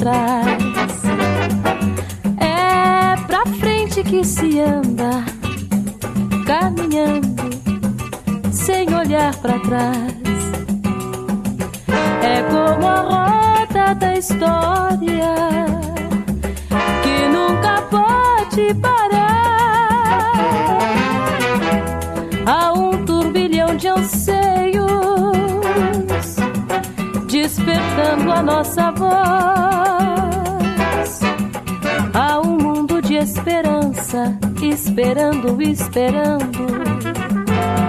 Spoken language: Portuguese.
trás. É pra frente que se anda, caminhando sem olhar pra trás. É como a roda da história que nunca pode parar. Há um turbilhão de anseios despertando a nossa voz. Há um mundo de esperança esperando, esperando